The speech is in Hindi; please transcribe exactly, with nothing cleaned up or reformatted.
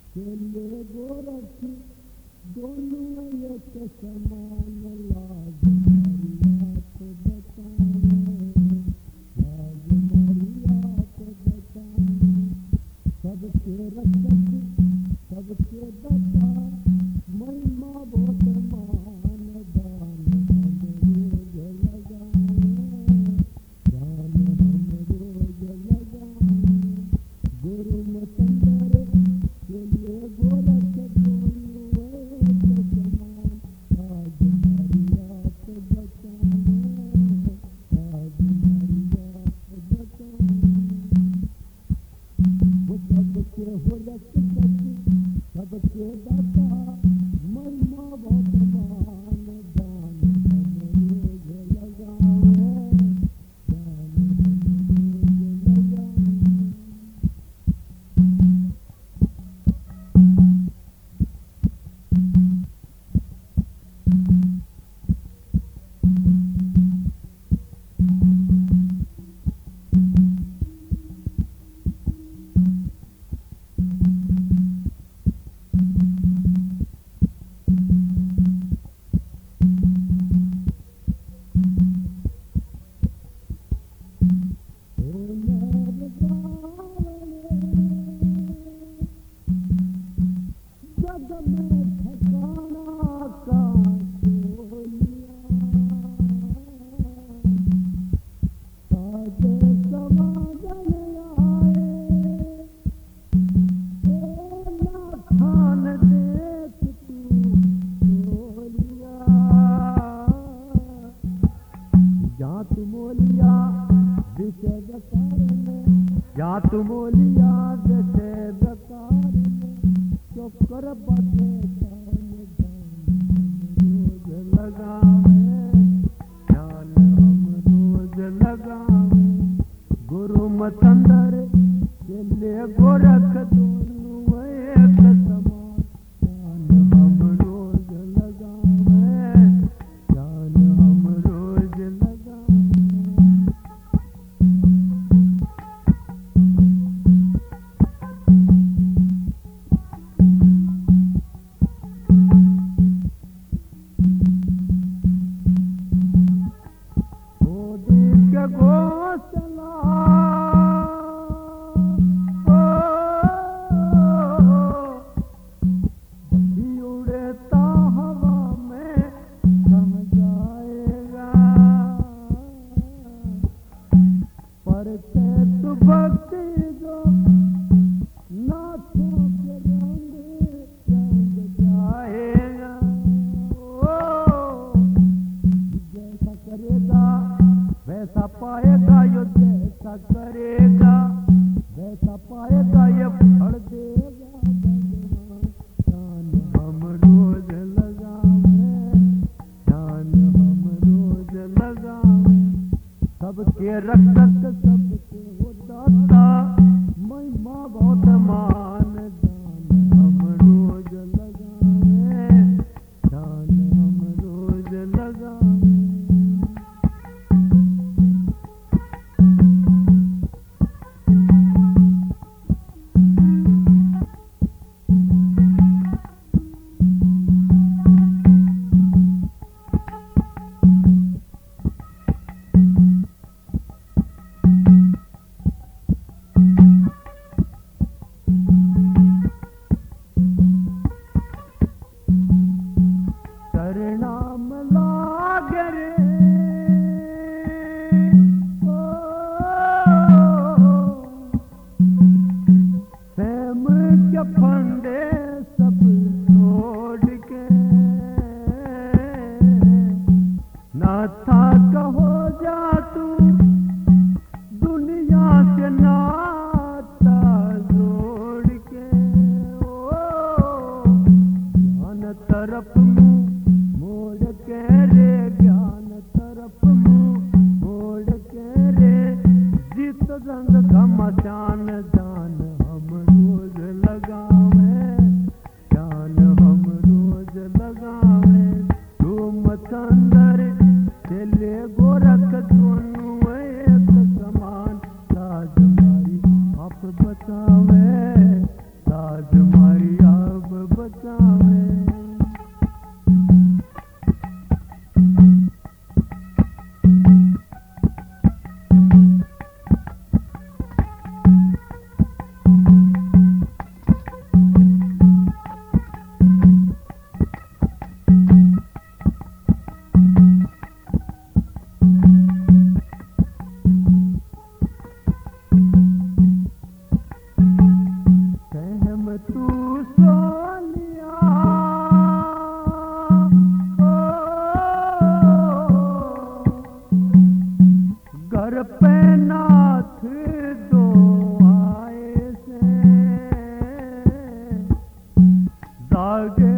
चले गोरख दोनों एक समान लाज मरियात बचाने लाज मरियात बचाने सबके रक्षक सबके दाता महिमा बहुत मान दान हम रोज लगाए दान हम रोज लगाए गुरु मतंदर चले गोरख दोनों एक समान लाज मरियात बचाने लाज मरियात बचाने वो सबके हो रक्षक सबके दाता महिमा बहुत मान दान हम रोज लगाए दान हम रोज लगाए या तुमोलिया जैसे बेकार में चोकर बाटे दान रोज लगावे ध्यान हम रोज लगावे गुरु मतंदर चले गोरख दोनों एक समान ध्यान हम रोज लगावे ध्यान हम रोज लगावे घोसला उड़ता हवा में सम जाएगा पर तू भक्ति जो नाथों के रंग रंग जाएगा जैसा करेगा वैसा पाएगा यो जैसा करेगा वैसा पाएगा ये फल देगा भगवान ध्यान हम रोज लगावे ध्यान हम रोज लगावे सबके रक्षक सबके हो दाता महिमा बहुत मान दान हम रोज लगावे ध्यान हम रोज लगावे परिणाम लागे रे प्रेम के फंदे सब छोड़ के नाथा कहो जा तू दुनिया से नाता जोड़ के ओ ज्ञान तरफ मोड़ के रे ज्ञान तरफ मोड़ के रे जित रंग घमसान जान हम रोज लगावे जान हम रोज लगावे तू मतंदर चले गोरख दोनों एक समान लाज मारी आप बचावे लाज मारी आगे